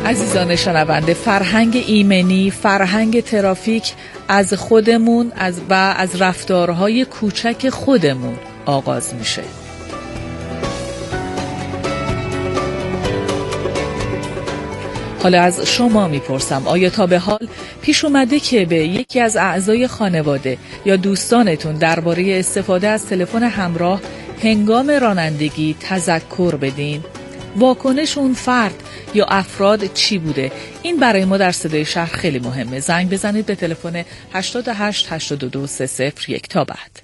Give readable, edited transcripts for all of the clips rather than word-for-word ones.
عزیزان شنونده، فرهنگ ایمنی، فرهنگ ترافیک از خودمون از رفتارهای کوچک خودمون آغاز میشه. حالا از شما میپرسم، آیا تا به حال پیش اومده که به یکی از اعضای خانواده یا دوستانتون درباره استفاده از تلفن همراه هنگام رانندگی تذکر بدین؟ واکنش اون فرد یا افراد چی بوده؟ این برای ما در صدای شهر خیلی مهمه. زنگ بزنید به تلفن 88 82 301 تا بعد.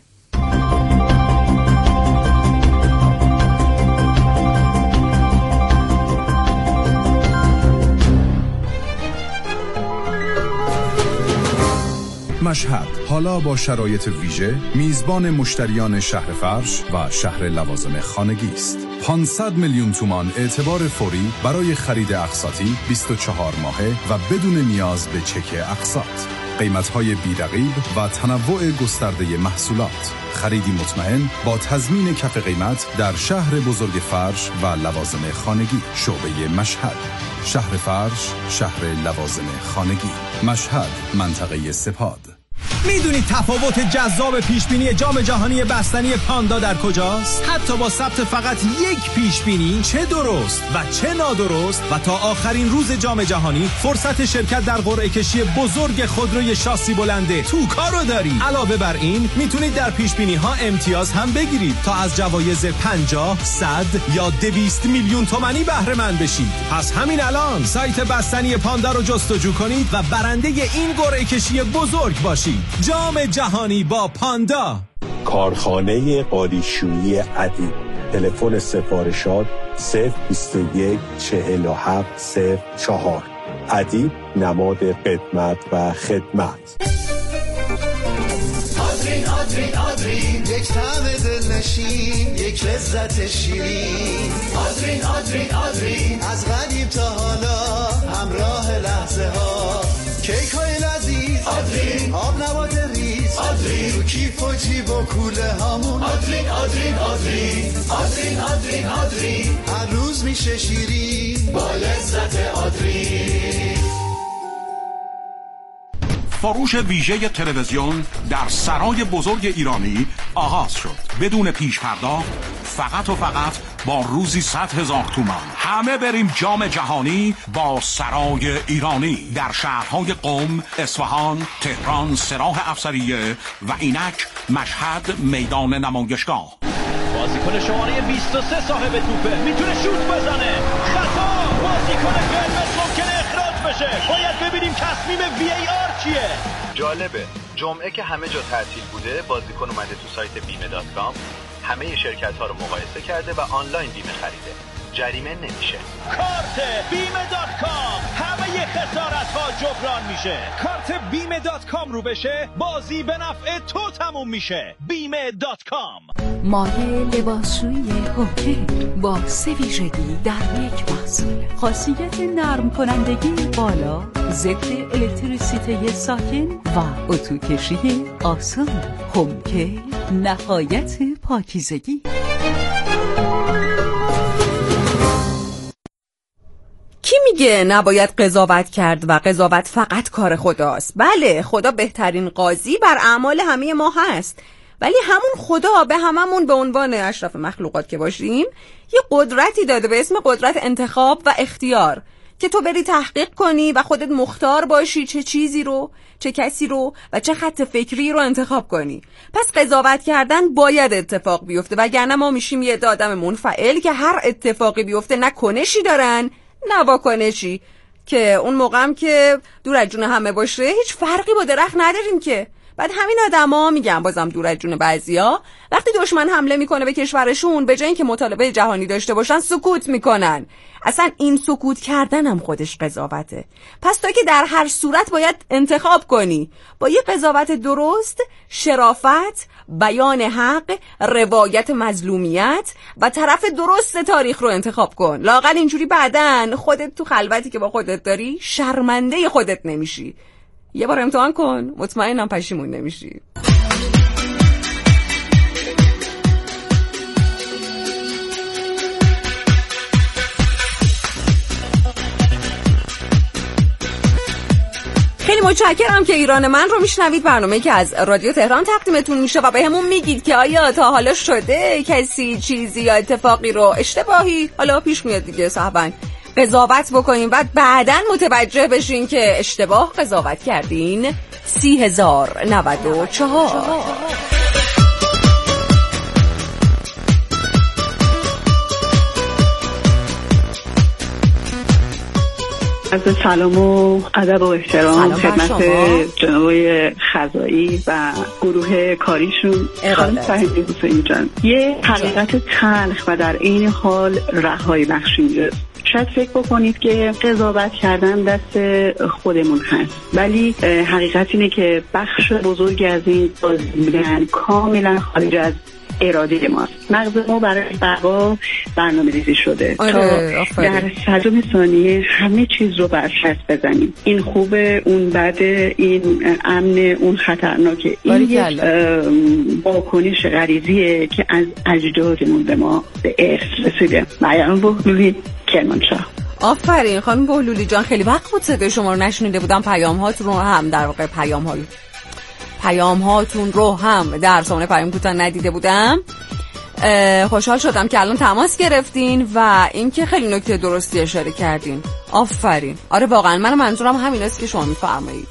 مشهد حالا با شرایط ویژه میزبان مشتریان شهر فرش و شهر لوازم خانگی است. 500 میلیون تومان اعتبار فوری برای خرید اقساطی 24 ماهه و بدون نیاز به چک اقساط. قیمت‌های بی‌رقیب و تنوع گسترده محصولات. خریدی مطمئن با تضمین کف قیمت در شهر بزرگ فرش و لوازم خانگی. شعبه مشهد، شهر فرش، شهر لوازم خانگی. مشهد، منطقه سپاد. میدونید تفاوت جذاب پیشبینی جام جهانی بستنی پاندا در کجاست؟ حتی با ثبت فقط یک پیشبینی، چه درست و چه نادرست، و تا آخرین روز جام جهانی فرصت شرکت در قرعه کشی بزرگ خودروی شاسی بلنده توکا رو دارید. علاوه بر این میتونید در پیشبینی ها امتیاز هم بگیرید تا از جوایز 50، 100 یا 200 میلیون تومانی بهره مند بشید. پس همین الان سایت بستنی پاندا رو جستجو کنید و برنده این قرعه کشی بزرگ باشید. جام جهانی با پاندا. کارخانه قالیشویی ادیب. تلفن سفارشات 021 47 04. ادیب، نماد قدمت و خدمت. آدرین یک طعم دلنشین، یک لذت شیرین. آدرین از قدیم تا حالا همراه لحظه ها. کیک های لذیذ آدرین، آب نبات ریز آدرین، تو کیف و جیب و کوله هامون آدرین. هر روز میشه شیرین با لذت آدرین. فروش ویژه تلویزیون در سرای بزرگ ایرانی آغاز شد. بدون پیش پرداخت، فقط و فقط با روزی 100,000 تومان. همه بریم جام جهانی با سرای ایرانی در شهرهای قم، اصفهان، تهران، سراح افسریه و اینک مشهد میدان نمایشگاه. بازیکن شماره 23 صاحب توپه، میتونه شوت بزنه. خطا، بازیکن قرمز ممکنه اخراج بشه. باید ببینیم تصمیم VAR چیه. جالبه، جمعه که همه جا تعطیل بوده، بازیکن اومده تو سایت بیمه.com، همه شرکت‌ها رو مقایسه کرده و آنلاین بیمه خریده. جریمه نمیشه. کارت بیمه.com، همه خسارت‌ها جبران میشه. کارت بیمه.com رو بشه، بازی به نفع تو تموم میشه. بیمه.com. مایه لباسشویی هوکه با 3 ویژگی در یک محصول. خاصیت نرم کنندگی بالا، ضد الکتریسیته ساکن و اتوکشی آسان. هوکه، نهایت پاکیزگی. کی میگه نباید قضاوت کرد و قضاوت فقط کار خداست؟ بله، خدا بهترین قاضی بر اعمال همه ما هست، ولی همون خدا به هممون به عنوان اشرف مخلوقات که باشیم یه قدرتی داده به اسم قدرت انتخاب و اختیار که تو بری تحقیق کنی و خودت مختار باشی چه چیزی رو، چه کسی رو و چه خط فکری رو انتخاب کنی. پس قضاوت کردن باید اتفاق بیفته، وگرنه ما میشیم یه آدم منفعل که هر اتفاقی بیفته نه کنشی دارن نه واکنشی، که اون موقع هم که دور از جون همه باشه هیچ فرقی با درخت نداریم که. بعد همین آدما میگن، بازم دور از جون بعضیا، وقتی دشمن حمله میکنه به کشورشون به جای اینکه مطالبه جهانی داشته باشن سکوت میکنن. اصلا این سکوت کردن هم خودش قضاوته. پس تو که در هر صورت باید انتخاب کنی، با یه قضاوت درست، شرافت، بیان حق، روایت مظلومیت و طرف درست تاریخ رو انتخاب کن. لااقل اینجوری بعدن خودت تو خلوتی که با خودت داری شرمنده خودت نمیشی. یه بار امتحان کن، مطمئنم پشیمون نمیشی. خیلی متشکرم که ایران من رو میشنوید، برنامه‌ای که از رادیو تهران تقدیمتون میشه و بهمون میگید که آیا تا حالا شده کسی چیزی یا اتفاقی رو اشتباهی، حالا پیش میاد دیگه صاحبن، قضاوت بکنین و بعداً متوجه بشین که اشتباه قضاوت کردین. 30,094. از سلام و ادب و احترام خدمت جناب خزائی و گروه کاریشون. خانم فهیمی حسینی جان، یه حقیقت تلخ و در عین حال رهایی بخش اینجاست. شاید فکر بکنید که قضاوت کردن دست خودمون هست، ولی حقیقت اینه که بخش بزرگی از این بازیدن کاملا خارج از اراده ماست. مغز ما برای بقا برنامه‌ریزی شده تا در 100 ثانیه همه چیز رو برچسب بزنیم. این خوبه، اون بده، این امن، اون خطرناکه. این یک واکنش غریزیه که از اجدادمون به ما به ارث رسیده. مریم بهلولی، کرمانشاه. آفرین خانم بهلولی جان، خیلی وقت بود صدای شما رو نشنیده بودم. پیام هاتون رو هم در واقع پیام هاتون رو هم در سامانه پیام کوتاه ندیده بودم. خوشحال شدم که الان تماس گرفتین و اینکه خیلی نکته درستی اشاره کردین. آفرین. آره واقعا من منظورم همین است که شما میفرمایید.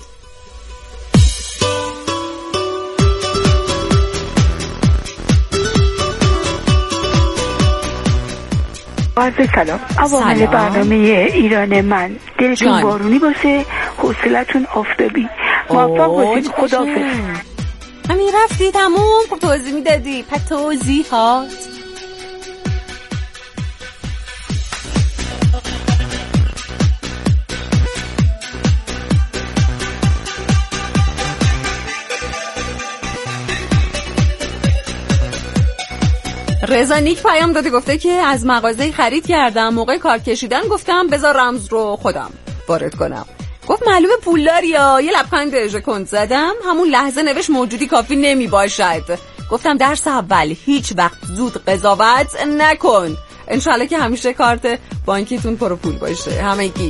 عرض سلام. عوامل برنامه ایران من، دلتون بارونی باشه، حوصلتون آفتابی. موفق باشید. خداحافظ. همین رفتی تموم. خب توضیح میدادی. توضیحات. رضا نیک پیام داده، گفته که از مغازه خرید کردم، موقع کارت کشیدن گفتم بذار رمز رو خودم وارد کنم. گفت معلومه پولداری یا یه لبخند ژکند زدم. همون لحظه نوشت موجودی کافی نمی باشد. گفتم درس اول، هیچ وقت زود قضاوت نکن. انشالله که همیشه کارت بانکیتون پر پول باشه همگی.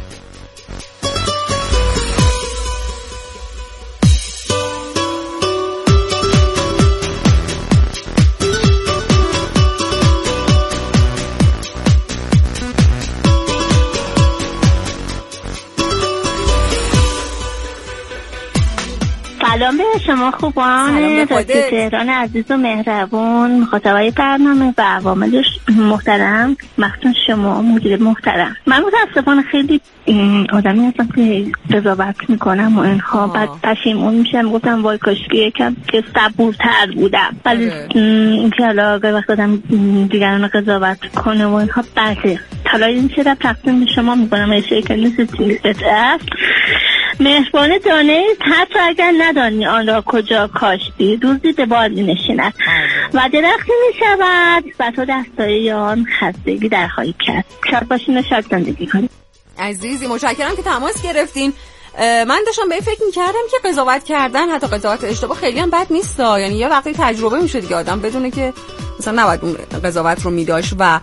سلام به شما خوبان رادیو تهران عزیز و مهربون، مخاطبای برنامه و عوامل محترم، مخصوصا شما مدیر محترم. من متاسفانه خیلی آدمی هستم که قضاوت میکنم و اینها، بعد پشیمون میشم، گفتم وای کاشکی یکم که صبورتر بودم. ولی اینکه حالا وقت آدم دیگران قضاوت کنه و اینها بده. حالا این چرا تقدیم به شما میکنم اشاره که نیست است مهربانه دانه حتی اگر ندانی آن را کجا کاشتی، روزی به باد می‌نشیند و درختی می‌شود و تو در سایه آن خستگی در خواهی کرد. شاد باشین و شاد زندگی کنید. عزیزی متشکرم که تماس گرفتین. من داشتم به فکر می‌کردم که قضاوت کردن، حتی قضاوت اشتباه، خیلی هم بد نیست. یعنی یه وقتی تجربه میشه دیگه، آدم بدونه که مثلا نباید اون قضاوت رو می‌داشت و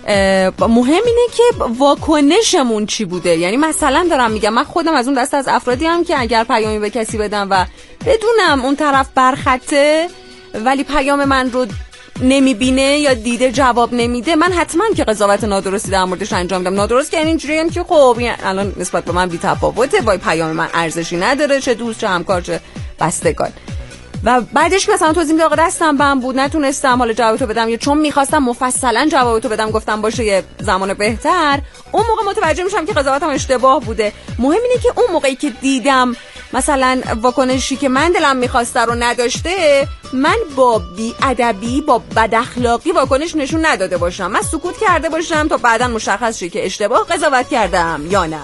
مهم اینه که واکنشمون چی بوده. یعنی مثلا دارم میگم من خودم از اون دسته از افرادی هم که اگر پیامی به کسی بدم و بدونم اون طرف برخطه ولی پیام من رو نمیبینه یا دیده جواب نمیده، من حتما که قضاوت نادرستی در موردش انجام میدم. نادرست که یعنی اینجوریه که خب الان نسبت به من بی‌تفاوته، وای پیام من ارزشی نداره، چه دوست چه همکار چه بستگان. و بعدش که مثلا توضیح میده آقا دستم بم بود نتونستم حالا جوابتو بدم، یا چون میخواستم مفصلا جوابتو بدم گفتم باشه یه زمان بهتر، اون موقع متوجه میشم که قضاوتم اشتباه بوده. مهم اینه که اون موقعی که دیدم مثلا واکنشی که من دلم میخواسته رو نداشته، من با بی‌ادبی با بد اخلاقی واکنش نشون نداده باشم، من سکوت کرده باشم تا بعداً مشخص شه که اشتباه قضاوت کردم یا نه.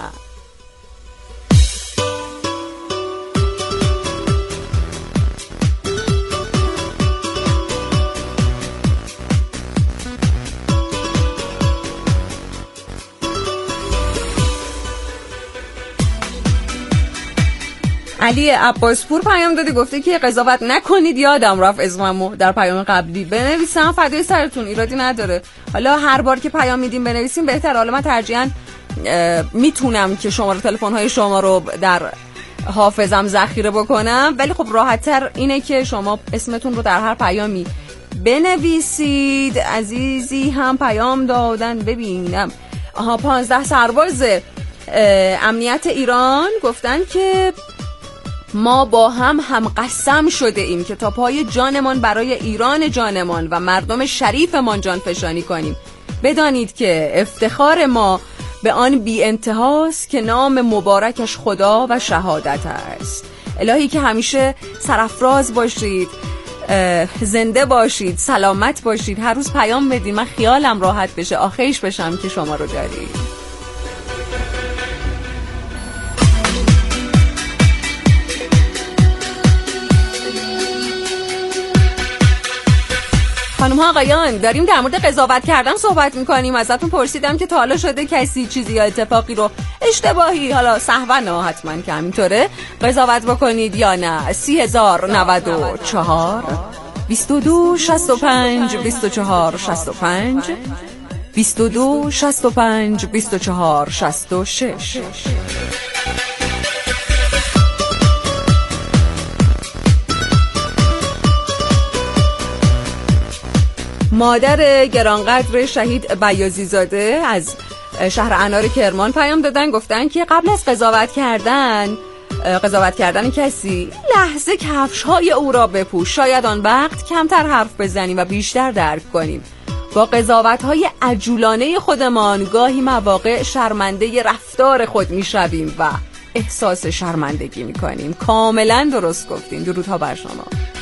علی عباسپور پیام داده، گفته که قضاوت نکنید. یادم رفت اسممو در پیام قبلی بنویسم. فدای سرتون، ایرادی نداره. حالا هر بار که پیام میدیم بنویسیم بهتره. حالا من ترجیحاً میتونم که شماره تلفن های شما رو در حافظم ذخیره بکنم، ولی خب راحت‌تر اینه که شما اسمتون رو در هر پیامی بنویسید. عزیزی هم پیام دادن ببینم. 15 سرباز امنیت ایران گفتن که ما با هم قسم شده ایم که تا پای جانمان برای ایران جانمان و مردم شریفمان جان فشانی کنیم. بدانید که افتخار ما به آن بی انتهاست که نام مبارکش خدا و شهادت است. الهی که همیشه سرافراز باشید، زنده باشید، سلامت باشید. هر روز پیام بدید من خیالم راحت بشه، آخیش بشم که شما رو دارید. خانم ها آقایان، داریم در مورد قضاوت کردن صحبت میکنیم. ازتون پرسیدم که تا حالا شده کسی چیزی یا اتفاقی رو اشتباهی، حالا سهوا حتما که همینطوره، قضاوت بکنید یا نه؟ 30,094 22 65 24 65 22 65 24 66. مادر گرانقدر شهید بیاضی زاده از شهر انار کرمان پیام دادن، گفتن که قبل از قضاوت کردن کسی لحظه کفش‌های او را بپوش، شاید آن وقت کمتر حرف بزنیم و بیشتر درک کنیم. با قضاوت‌های عجولانه خودمان گاهی مواقع شرمنده رفتار خود می‌شویم و احساس شرمندگی می‌کنیم. کاملا درست گفتین. درودها بر شما.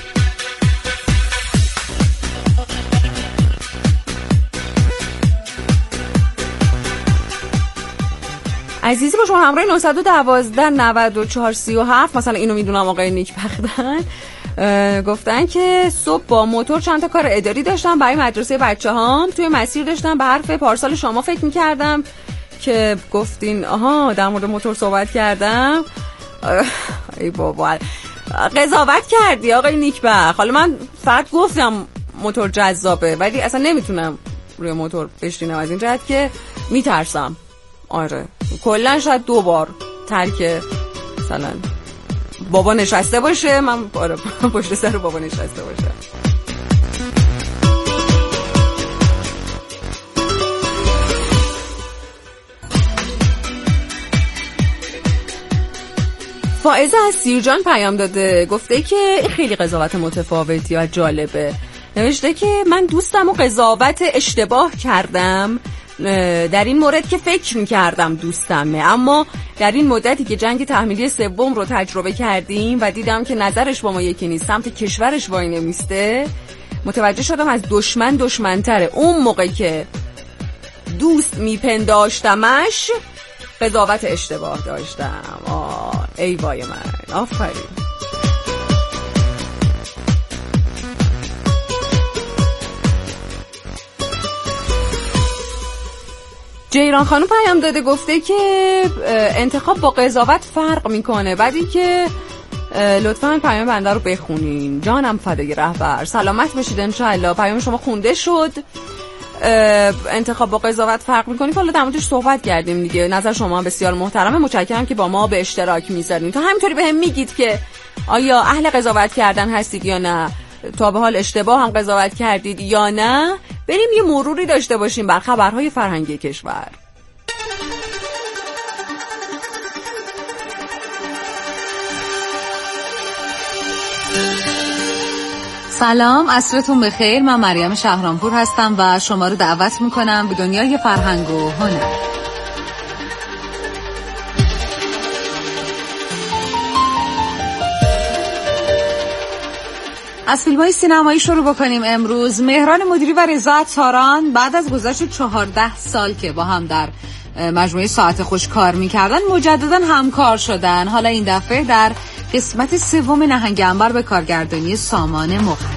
عزیزی با شما همراه 912 94 37 مثلا اینو میدونم آقای نیک بختن گفتن که صبح با موتور چند تا کار اداری داشتم برای مدرسه بچه‌هام. توی مسیر داشتم به حرف پارسال شما فکر می‌کردم که گفتین در مورد موتور صحبت کردم. ای بابا قضاوت کردی آقای نیک بخت. حالا من فقط گفتم موتور جذابه ولی اصلا نمیتونم روی موتور بشینم از این جهت که میترسم. آره کلن شاید 2 بار ترک مثلا بابا نشسته باشه، من آره پشت سر بابا نشسته باشه. فائزه از سیرجان پیام داده، گفته که خیلی قضاوت متفاوتی و جالبه. نوشته که من دوستم و قضاوت اشتباه کردم در این مورد که فکر می‌کردم دوستمه، اما در این مدتی که جنگ تحمیلی سوم رو تجربه کردیم و دیدم که نظرش با ما یکی نیست، سمت کشورش وای نمیسته، متوجه شدم از دشمن‌تره. اون موقع که دوست میپنداشتمش قضاوت اشتباه داشتم. ای وای من. آفرین. جیران خانم پیام داده، گفته که انتخاب با قضاوت فرق میکنه. بعدی که لطفاً پیام بنده رو بخونین. جانم فدای رهبر، سلامت باشید انشاءالله. پیام شما خونده شد. انتخاب با قضاوت فرق میکنه. حالا در موردش صحبت کردیم دیگه. نظر شما بسیار محترمه. متشکرم که با ما به اشتراک میذارین. تا همینطوری بهم میگید که آیا اهل قضاوت کردن هستید یا نه، تا به حال اشتباه هم قضاوت کردید یا نه. بریم یه مروری داشته باشیم بر خبرهای فرهنگی کشور. سلام، عصرتون بخیر. من مریم شهرامپور هستم و شما رو دعوت میکنم به دنیای فرهنگ و هنر. از فیلم‌های سینمایی شروع بکنیم امروز. مهران مدیری و رضا تاران بعد از گذشت 14 سال که با هم در مجموعه ساعت خوش کار می‌کردن مجدداً همکار شدن. حالا این دفعه در قسمت 3 نهنگ عنبر به کارگردانی سامان مقدم.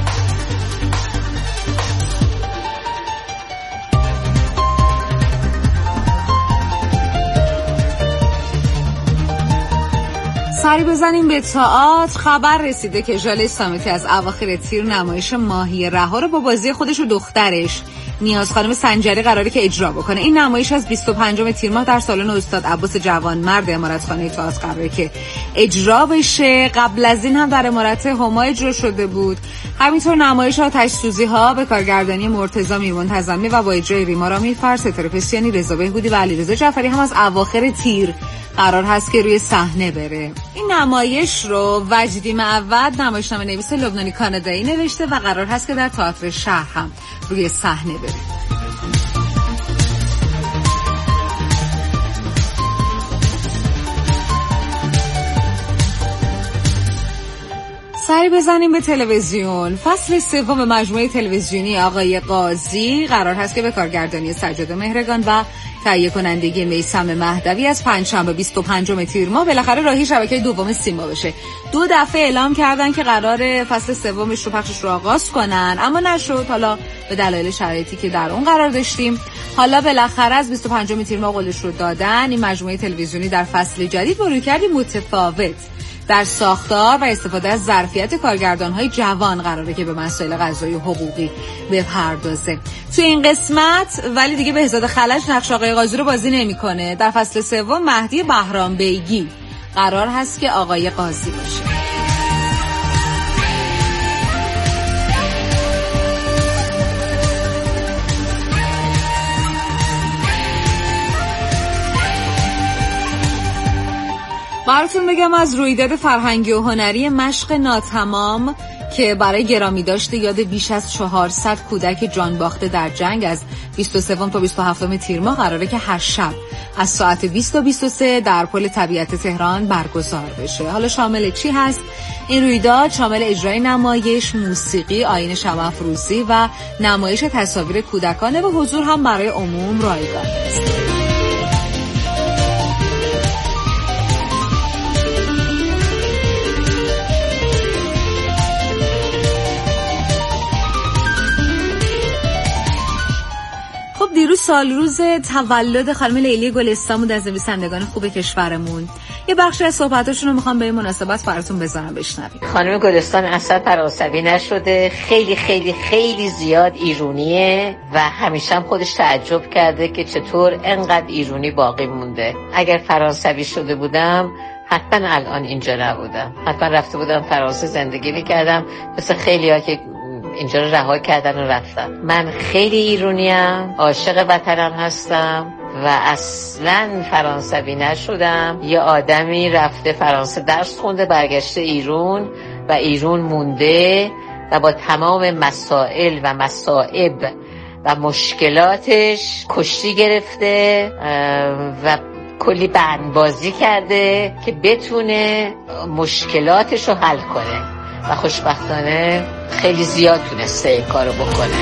سری بزنیم به تئاتر. خبر رسیده که ژاله سامتی از اواخر تیر نمایش ماهی رها رو با بازی خودش و دخترش نیاز خانم سنجری قراره که اجرا بکنه. این نمایش از 25 تیر ماه در سالن استاد عباس جوانمرد امارتخانه تئاتر قراره که اجرا بشه. قبل از این هم در امارت هما اجرا شده بود. همینطور نمایش آتش سوزی ها به کارگردانی مرتضی میرمنتظمی و با اجرای ریما رامیرفر، ستاره پسیانی، رضا بهبودی و علیرضا جعفری هم از اواخر تیر قرار هست که روی صحنه بره. این نمایش رو وجدی معود، نمایشنامه نویس لبنانی کانادایی نوشته و قرار هست که در تئاتر شهر هم روی صحنه بره. سری بزنیم به تلویزیون. فصل سوم مجموعه تلویزیونی آقای قاضی قرار هست که به کارگردانی سجاد مهرگان و تهیه کنندگی میثم مهدوی از پنجشنبه 25 تیر ماه بالاخره راهی شبکه دوم سیما بشه. 2 دفعه اعلام کردن که قرار فصل سومش رو پخشش رو آغاز کنن، اما نشد. حالا به دلایل شرایطی که در اون قرار داشتیم، حالا بالاخره از 25 تیر ماه قولش رو دادن. این مجموعه تلویزیونی در فصل جدید با رویکردی متفاوت در ساختار و استفاده از ظرفیت کارگردان‌های جوان قراره که به مسائل قضایی و حقوقی بپردازه. تو این قسمت ولی دیگه بهزاد خلج نقش آقای قاضی رو بازی نمی‌کنه. در فصل سوم مهدی بهرام بیگی قرار هست که آقای قاضی باشه. براتون بگم از رویداد فرهنگی و هنری مشق ناتمام که برای گرامی داشته یاد بیش از 400 کودک جان باخته در جنگ از 23 تا 27 تیر ماه قراره که هر شب از ساعت 20 تا 23 در پل طبیعت تهران برگزار بشه. حالا شامل چی هست؟ این رویداد شامل اجرای نمایش، موسیقی، آیین شمع افروزی و نمایش تصاویر کودکانه و حضور هم برای عموم رایگان است. دیروز سال روز تولد خانم لیلی گلستان بود از نویسندگان خوب کشورمون. یه بخشی از صحبتاشون رو میخوام به این مناسبت براتون بزنم بشنوید. خانم گلستان اصلا فرانسوی نشده، خیلی خیلی خیلی زیاد ایرونیه و همیشه هم خودش تعجب کرده که چطور انقدر ایرونی باقی مونده. اگر فرانسوی شده بودم حتما الان اینجا نبودم، حتما رفته بودم فرانسه زندگی میکردم مثل خیلی‌ها که اینجا رو رها کردن و رفتن. من خیلی ایرونیم، عاشق وطنم هستم و اصلا فرانسوی نشدم. یه آدمی رفته فرانسه درس خونده، برگشته ایران و ایران مونده و با تمام مسائل و مصائب و مشکلاتش کشتی گرفته و کلی بندبازی کرده که بتونه مشکلاتش رو حل کنه و خوشبختانه خیلی زیاد تونسته این کارو بکنه.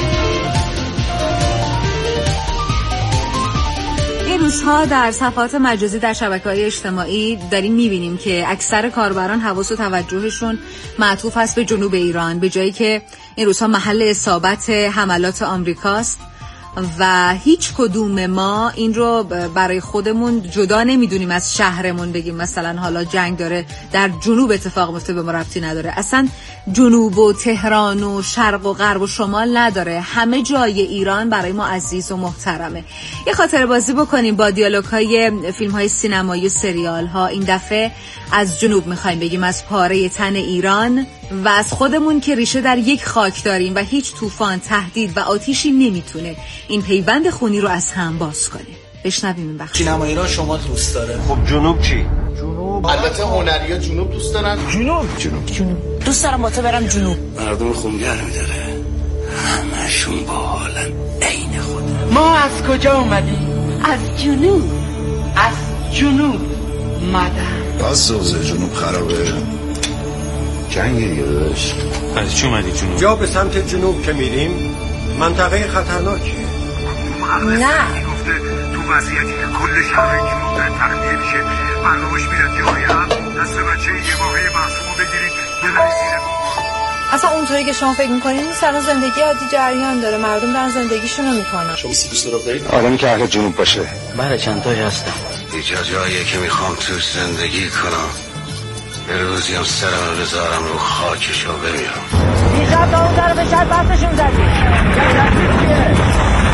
این روزها در صفحات مجازی در شبکه‌های اجتماعی داریم می‌بینیم که اکثر کاربران حواس و توجهشون معطوف هست به جنوب ایران، به جایی که این روزها محل اصابت حملات آمریکاست و هیچ کدوم ما این رو برای خودمون جدا نمیدونیم از شهرمون بگیم مثلا حالا جنگ داره در جنوب اتفاق میفته، به ما ربطی نداره. اصلا جنوب و تهران و شرق و غرب و شمال نداره، همه جای ایران برای ما عزیز و محترمه. یه خاطره بازی بکنیم با دیالوگ‌های فیلم‌های سینمایی و سریال‌ها. این دفعه از جنوب می‌خوایم بگیم، از پاره تن ایران و از خودمون که ریشه در یک خاک داریم و هیچ طوفان، تهدید و آتیشی نمیتونه این پیوند خونی رو از هم باز کنه. بشنویم این بخش. سینما ایران شما دوست داره. خب جنوب چی؟ جنوب البته هنریا جنوب دوست دارن. جنوب دوست دارم با تو برم جنوب. مردم خونگرمی داره، همشون با حالن عین خودم. ما از کجا اومدیم؟ از جنوب. از جنوب مادر. پس اوضاع جنوب خرابه، جنگه یادش. از چی اومدی جنوب؟ جا به سمت جنوب که میریم منطقه خطرناکیه. نه تو وضعیتی که کل شهر جنوب داره تخلیه میشه، مردمش میرن جایی هم دست بچه یه واقعی معصومو بگیرید ببرید زیر اصلا اونطوری که شما فکر میکنید نیست. الان زندگی عادی جریان داره، مردم دارن زندگیشونو میکنن. شما دوست دارید آدمی که اهل جنوب باشه؟ بله چند تایی هستم. اینجا جاییه که میخوام توش زندگی کنم، به روزی هم سرم رو بذارم رو خاکشو بمیرم. دیشب تا اون طرف شهر بحثشون زدیم.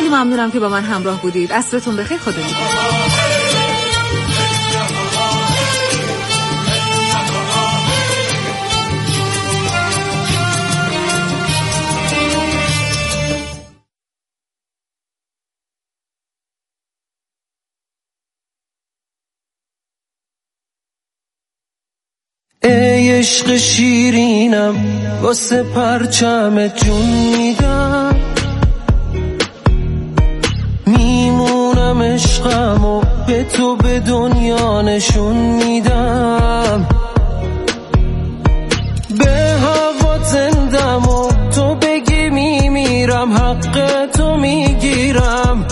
ممنونم که با من همراه بودید. عصرتون بخیر. خدا نگهدار. ای عشق شیرینم واسه پرچم جون میدم، میمونم عشقمو به تو به دنیا نشون میدم، به هوا زندم و تو بگی میمیرم، حق تو میگیرم،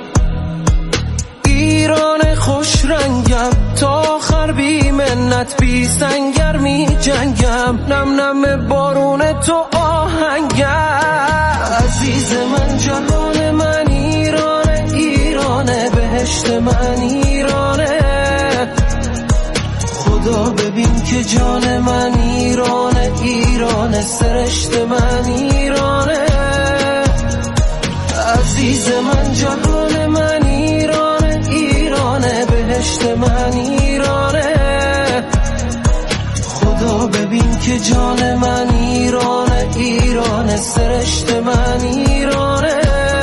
ایران خوش رنگم تا آخر بی منت بی سنگر می جنگم، نم نم بارون تو آهنگم، عزیز من جهان من ایرانه، ایرانه بهشت من ایرانه، خدا ببین که جان من ایرانه، ایرانه سرشت من ایرانه، عزیز من جهان من ایرانه، ایرانه بهشت من ایرانه، خدا ببین که جان من ایرانه، ایرانه سرشت من ایرانه.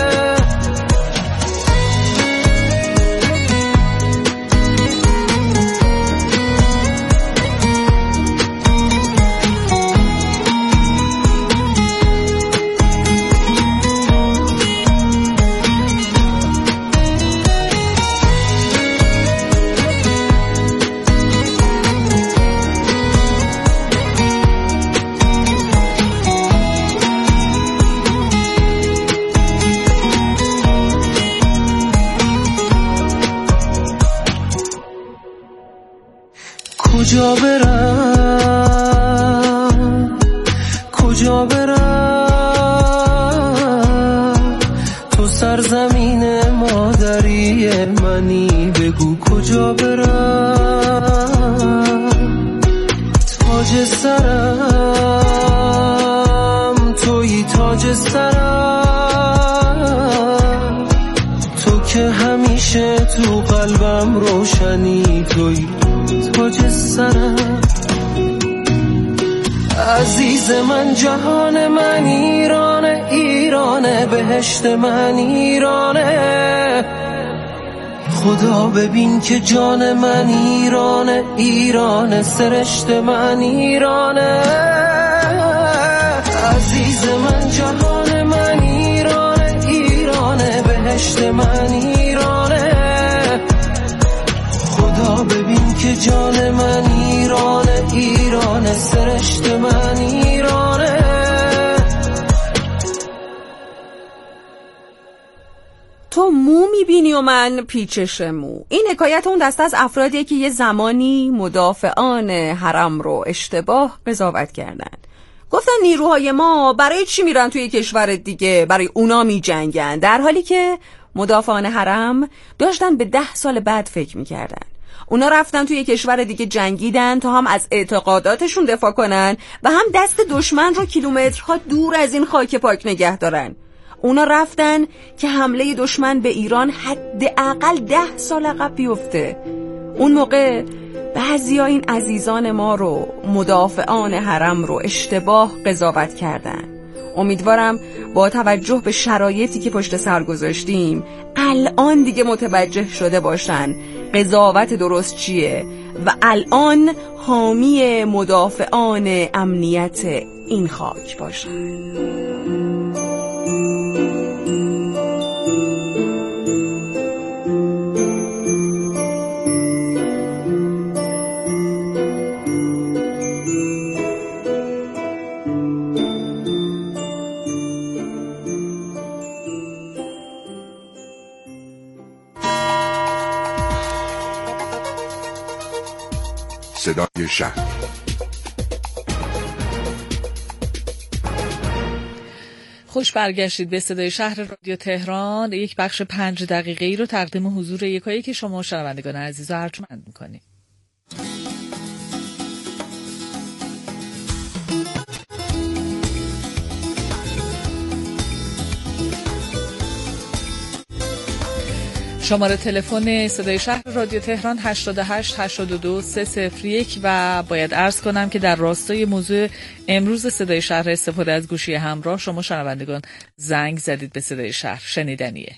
کجا برم کجا برم تو سرزمین مادری منی، بگو کجا برم، تاج سرم تویی تاج سرم، تو که همیشه تو قلبم روشنی، تویی تاج سرم، عزیز من جهان من ایرانه، ایرانه بهشت من ایرانه، خدا ببین که جان من ایرانه، ایرانه سرشت من ایرانه، عزیز من جهان من ایرانه، ایرانه بهشت من ایرانه، خدا ببین که جان من ایرانه، ایرانه سرشت من ایرانه. تو مو میبینی و من پیچش مو. این حکایت اون دسته از افرادیه که یه زمانی مدافعان حرم رو اشتباه قضاوت کردن. گفتن نیروهای ما برای چی میرن توی کشور دیگه، برای اونا میجنگن، در حالی که مدافعان حرم داشتن به 10 سال بعد فکر میکردن. اونا رفتن توی کشور دیگه جنگیدن تا هم از اعتقاداتشون دفاع کنن و هم دست دشمن رو کیلومترها دور از این خاک پاک نگه دارن. اونا رفتن که حمله دشمن به ایران حداقل 10 سال عقب بیفته. اون موقع بعضیا این عزیزان ما رو، مدافعان حرم رو اشتباه قضاوت کردن. امیدوارم با توجه به شرایطی که پشت سر گذاشتیم الان دیگه متوجه شده باشن قضاوت درست چیه و الان حامی مدافعان امنیت این خاک باشن. صدای شهر. خوش برگشتید به صدای شهر رادیو تهران. یک بخش 5 دقیقه‌ای رو تقدیم حضور یکایی که شما شنوندگان عزیز ارجمند می‌کنیم. شماره تلفن صدای شهر رادیو تهران 88 82 301 و باید عرض کنم که در راستای موضوع امروز صدای شهر استفاده از گوشی همراه شما شنوندگان زنگ زدید به صدای شهر. شنیدنیه.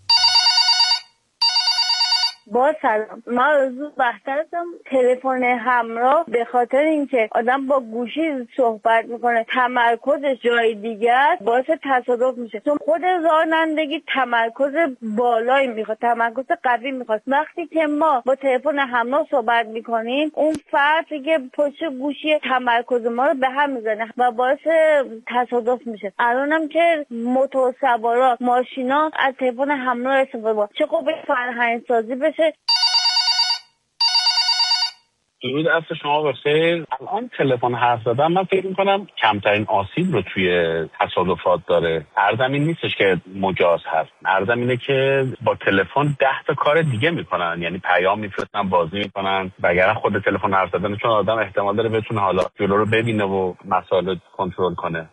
با سلام، من آرزو بختر هستم. تلفن همراه به خاطر اینکه آدم با گوشی صحبت میکنه تمرکزش جای دیگه است باعث تصادف میشه، چون خود رانندگی تمرکز بالایی میخواد، تمرکز قوی میخواد. وقتی که ما با تلفن همراه صحبت میکنیم اون فرد که پشت گوشی تمرکز ما رو به هم میزنه و باعث تصادف میشه. الانم که موتورسوارا ماشینا از تلفن همراه استفاده کنن، چه خوب فرهنگ سازی بشه. درود عصر شما بخیر. الان تلفن حرف زدن من فکر میکنم کمترین آسیب رو توی تصادفات داره. عرضم این نیستش که مجاز هست، عرضم اینه که با تلفن 10 تا کار دیگه میکنن، یعنی پیام میفرستن، بازی میکنن، وگرنه خود تلفن حرف زدن چون آدم احتمال داره بتونه حالا جلو رو ببینه و مسائل کنترل کنه.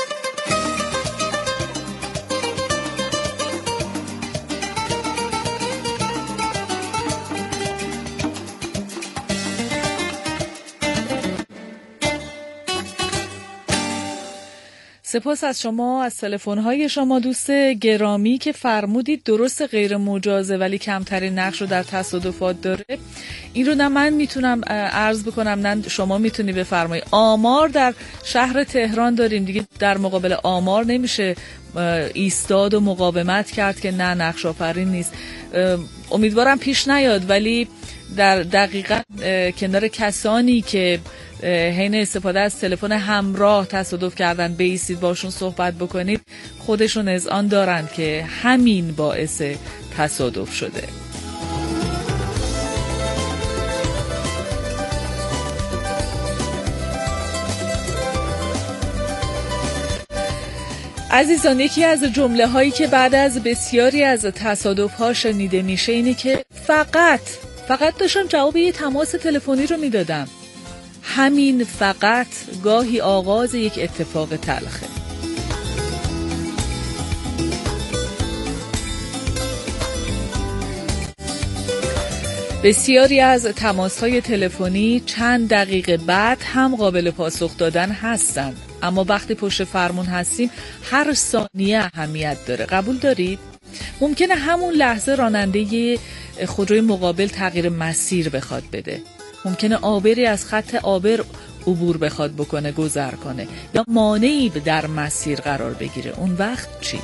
سپاس از شما، از تلفن‌های شما دوست گرامی که فرمودید درست غیر مجازه ولی کمترین نقش رو در تصادفات داره. این رو نه من میتونم عرض بکنم نه شما میتونی بفرمایید. آمار در شهر تهران داریم دیگه، در مقابل آمار نمیشه ایستاد و مقاومت کرد که نه نقش آفرین نیست. امیدوارم پیش نیاد، ولی در دقیقاً کنار کسانی که حین استفاده از تلفن همراه تصادف کردن بایستید باشون صحبت بکنید، خودشون اذعان دارند که همین باعث تصادف شده. عزیزان، یکی از جمله هایی که بعد از بسیاری از تصادف ها شنیده میشه اینه که فقط داشتم جواب یه تماس تلفنی رو میدادم. همین فقط گاهی آغاز یک اتفاق تلخه. بسیاری از تماس‌های تلفنی چند دقیقه بعد هم قابل پاسخ دادن هستند، اما وقتی پشت فرمون هستیم هر ثانیه اهمیت داره. قبول دارید؟ ممکنه همون لحظه راننده خودروی مقابل تغییر مسیر بخواد بده، ممکنه آبری از خط آبر عبور بخواد بکنه، گذر کنه، یا مانعی در مسیر قرار بگیره. اون وقت چی؟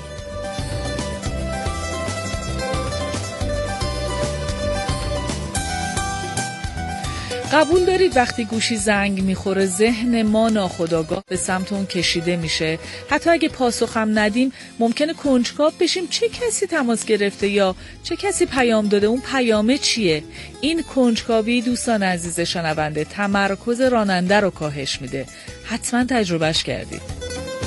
قبول دارید وقتی گوشی زنگ میخوره ذهن ما ناخودآگاه به سمت اون کشیده میشه؟ حتی اگه پاسخ هم ندیم ممکنه کنجکاو بشیم چه کسی تماس گرفته یا چه کسی پیام داده، اون پیامه چیه؟ این کنجکاوی دوستان عزیز شنونده تمرکز راننده رو کاهش میده. حتما تجربهش کردید.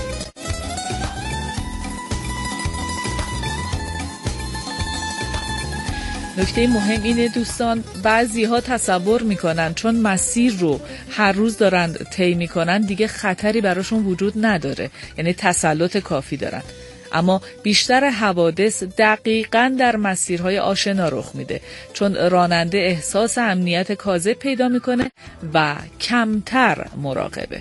نکته مهم اینه دوستان، بعضی ها تصور میکنن چون مسیر رو هر روز دارن طی میکنن دیگه خطری براشون وجود نداره، یعنی تسلط کافی دارن. اما بیشتر حوادث دقیقاً در مسیرهای آشنا رخ میده، چون راننده احساس امنیت کاذب پیدا میکنه و کمتر مراقبه.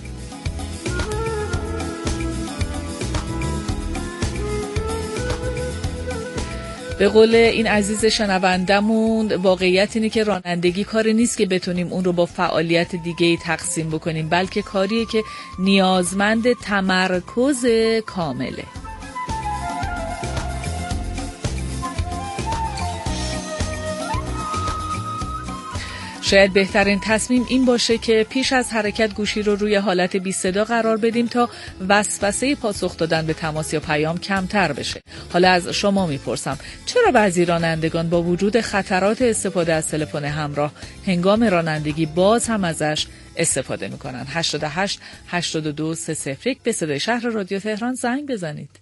به قول این عزیز شنوندمون، واقعیت اینه که رانندگی کاری نیست که بتونیم اون رو با فعالیت دیگه‌ای تقسیم بکنیم، بلکه کاریه که نیازمند تمرکز کامله. شاید بهترین تصمیم این باشه که پیش از حرکت گوشی رو روی حالت بی صدا قرار بدیم تا وسوسه پاسخ دادن به تماس یا پیام کمتر بشه. حالا از شما میپرسم چرا بعضی رانندگان با وجود خطرات استفاده از تلفن همراه هنگام رانندگی باز هم ازش استفاده میکنن؟ 88 82 301 به صدای شهر رادیو تهران زنگ بزنید.